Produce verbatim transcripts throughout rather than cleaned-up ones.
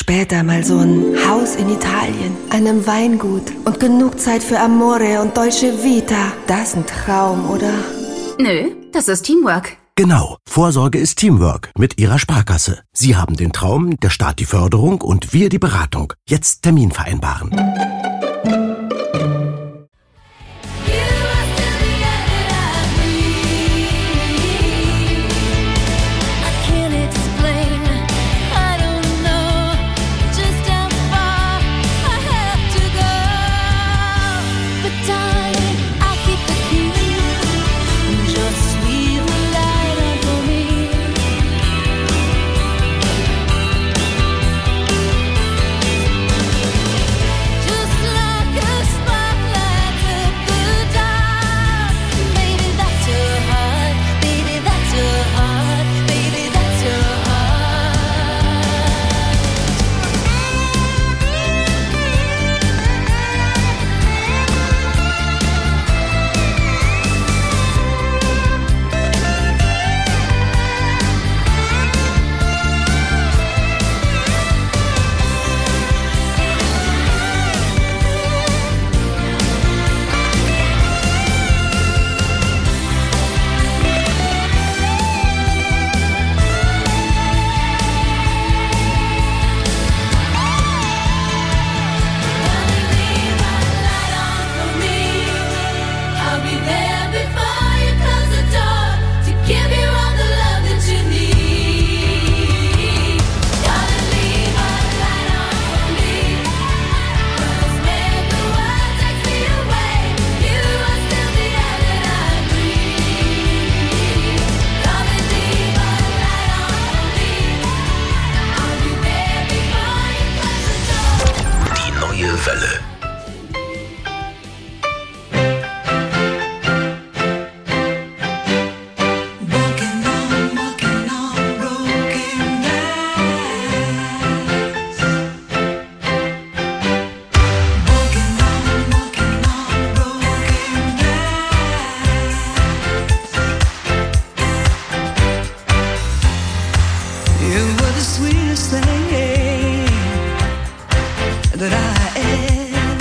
Später mal so ein Haus in Italien, einem Weingut und genug Zeit für Amore und Dolce Vita. Das ist ein Traum, oder? Nö, das ist Teamwork. Genau, Vorsorge ist Teamwork mit Ihrer Sparkasse. Sie haben den Traum, der Staat die Förderung und wir die Beratung. Jetzt Termin vereinbaren. Welle. That I ever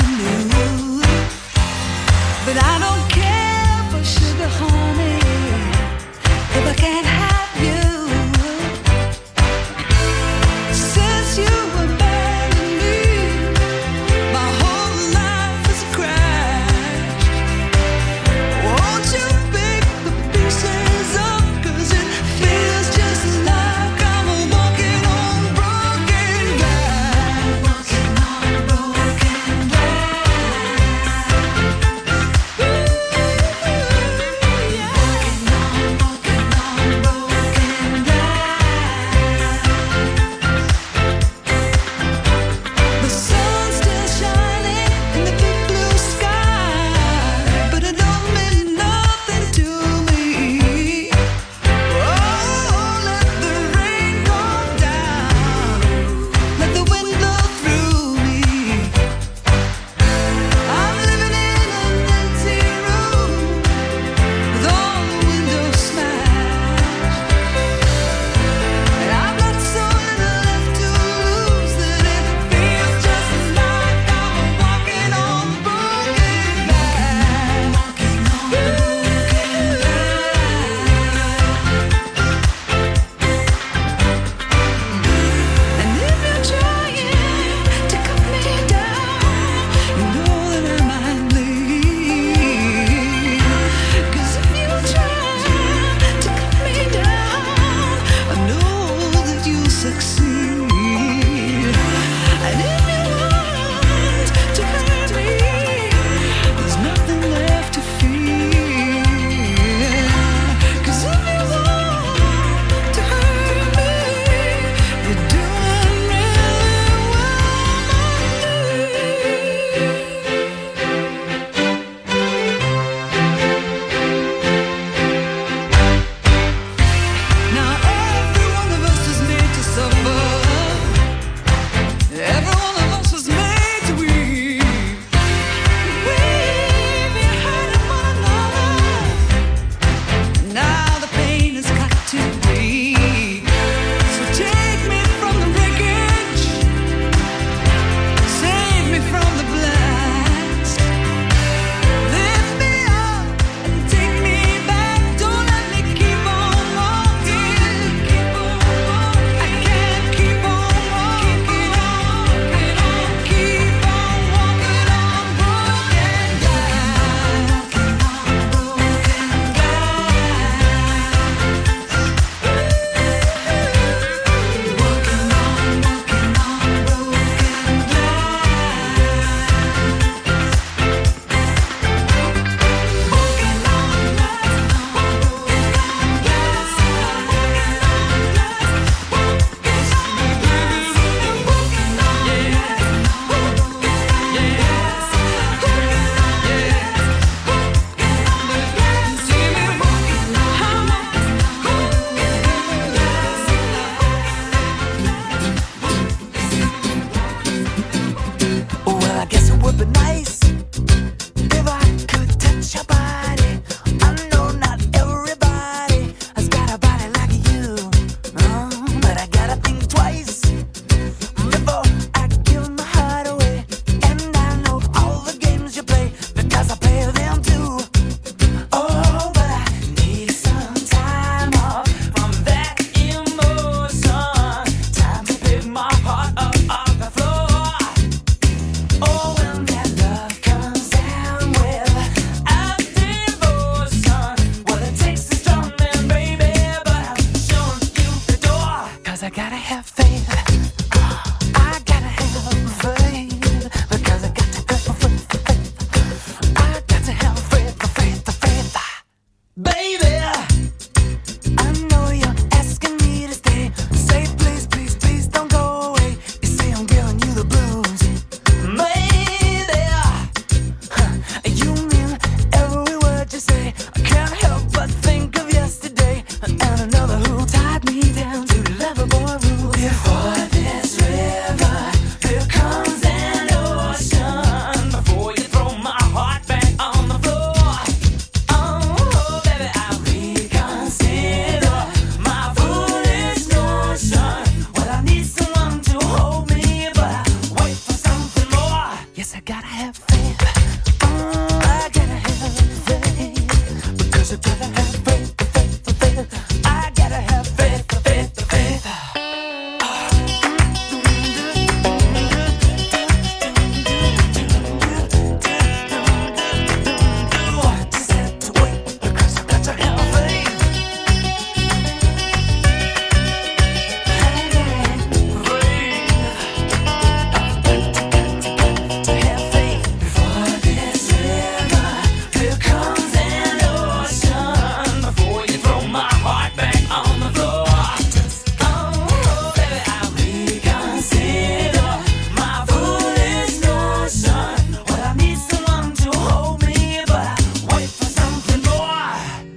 would be nice if I could touch your body. I know not everybody has got a body like you, oh, but I gotta think twice before I give my heart away. And I know all the games you play because I play them too. Oh, but I need some time off from that emotion. Time to pick my heart up off the floor. Oh, when that love comes down with a devotion. Well, it takes a strong man, baby, but I'm showing you the door. Cause I gotta have faith. I gotta have faith. Because I got to go for faith, for faith. I got to have faith, for faith, for faith. Baby, I know you're asking me to stay. Say please, please, please don't go away. You say I'm giving you the blues. Maybe huh, you mean every word you say. I can't help but think of yesterday and another who tied me down to Loverboy rules. Before this river, here comes an ocean. Before you throw my heart back on the floor. Oh, baby, I reconsider my foolish notion. Well, I need someone to hold me, but I wait for something more. Yes, I gotta have faith. Oh, I gotta have faith. Because I gotta have faith, faith, faith. I gotta have faith, faith, faith. Just have to wait because I got to have faith. To have faith. Before this river, here comes an ocean. Before you throw my heart back on the floor. Oh, baby, I reconsider my foolish notion. Well, I need someone to hold me, but I wait for something more.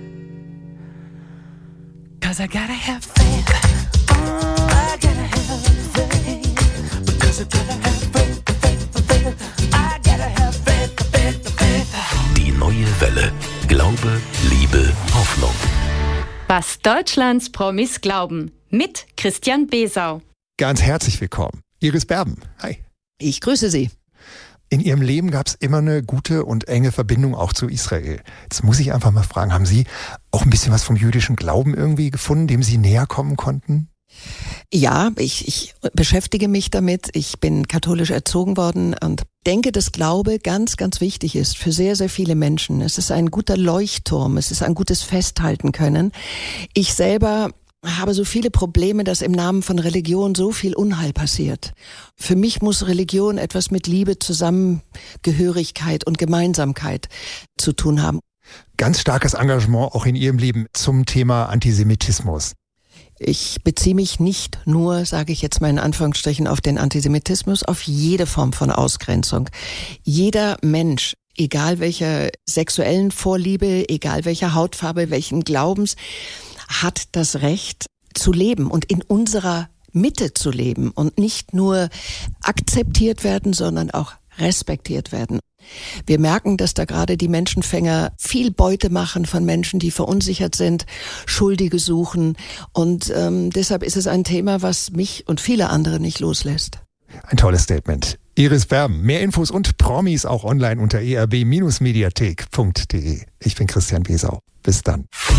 Cause I gotta have faith. Oh, I gotta have faith. Because I gotta have faith, faith, faith. I gotta have faith, faith, faith. Die neue Welle. Glaube, Liebe, Hoffnung. Was Deutschlands Promis glauben. Mit Christian Besau. Ganz herzlich willkommen. Iris Berben. Hi. Ich grüße Sie. In Ihrem Leben gab es immer eine gute und enge Verbindung auch zu Israel. Jetzt muss ich einfach mal fragen, haben Sie auch ein bisschen was vom jüdischen Glauben irgendwie gefunden, dem Sie näher kommen konnten? Ja, ich, ich beschäftige mich damit. Ich bin katholisch erzogen worden und denke, dass Glaube ganz, ganz wichtig ist für sehr, sehr viele Menschen. Es ist ein guter Leuchtturm, es ist ein gutes Festhalten können. Ich selber habe so viele Probleme, dass im Namen von Religion so viel Unheil passiert. Für mich muss Religion etwas mit Liebe, Zusammengehörigkeit und Gemeinsamkeit zu tun haben. Ganz starkes Engagement auch in Ihrem Leben zum Thema Antisemitismus. Ich beziehe mich nicht nur, sage ich jetzt mal in Anführungsstrichen, auf den Antisemitismus, auf jede Form von Ausgrenzung. Jeder Mensch, egal welcher sexuellen Vorliebe, egal welcher Hautfarbe, welchen Glaubens, hat das Recht zu leben und in unserer Mitte zu leben und nicht nur akzeptiert werden, sondern auch respektiert werden. Wir merken, dass da gerade die Menschenfänger viel Beute machen von Menschen, die verunsichert sind, Schuldige suchen. Und ähm, deshalb ist es ein Thema, was mich und viele andere nicht loslässt. Ein tolles Statement. Iris Berben. Mehr Infos und Promis auch online unter e r b Bindestrich mediathek punkt d e. Ich bin Christian Besau. Bis dann.